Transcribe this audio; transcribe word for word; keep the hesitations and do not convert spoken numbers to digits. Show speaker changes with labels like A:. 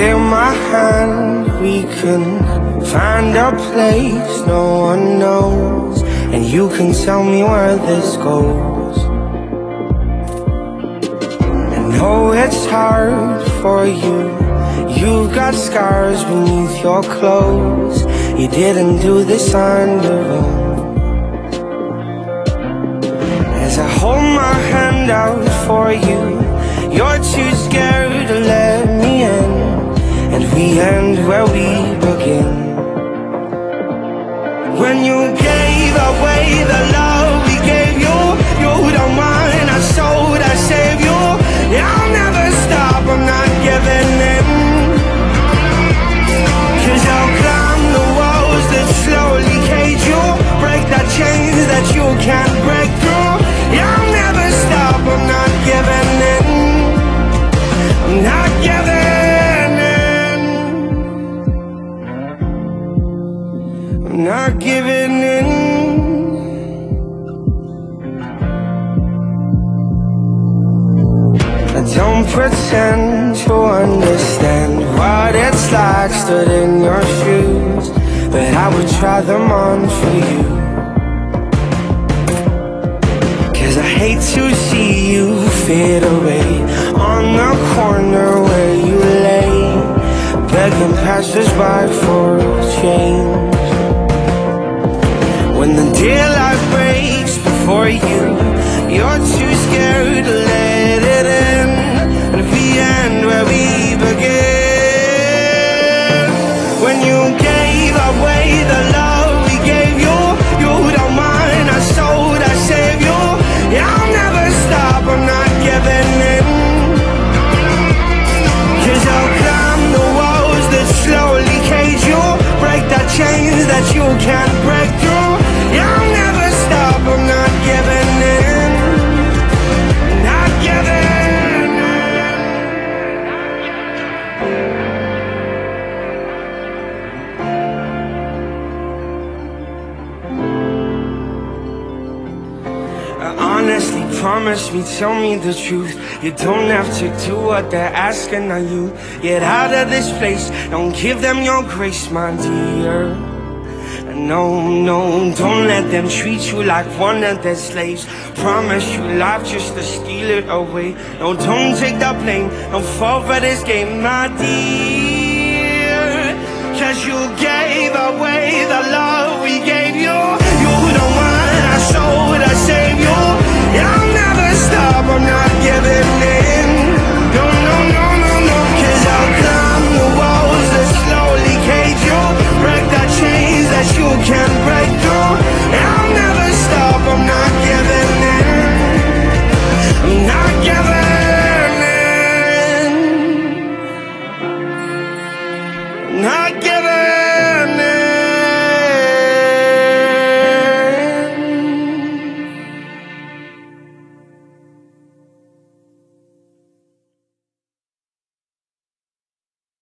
A: take my hand, we can find a place no one knows, and you can tell me where this goes. I know it's hard for you, you've got scars beneath your clothes. You didn't do this on your own. As I hold my hand out for you, you're too scared to let me in, and we end where we begin. When you gave away the love we gave you, you don't mind, I sold, I saved you. I'll never stop, I'm not giving in. Cause I'll climb the walls that slowly cage you, break the chains that you can't break through. I'll never stop, I'm not giving in. I'm not giving in. I'm not giving in. I don't pretend to understand what it's like stood in your shoes, but I would try them on for you. Cause I hate to see you fade away on the corner where you lay, begging passers-by for change. When the daylight breaks before you, you're too scared to let it in, and we end where we begin. When you gave away the love we gave you, you don't mind, I sold, I saved you. I'll never stop, I'm not giving in. Cause I'll climb the walls that slowly cage you, break the chains that you can't break through. I'll never stop, I'm not giving in. Not giving honestly, promise me, tell me the truth. You don't have to do what they're asking of you. Get out of this place, don't give them your grace, my dear. No, no, don't let them treat you like one of their slaves. Promise you life just to steal it away. No, don't take the blame, don't fall for this game, my dear. Cause you gave away the love we gave.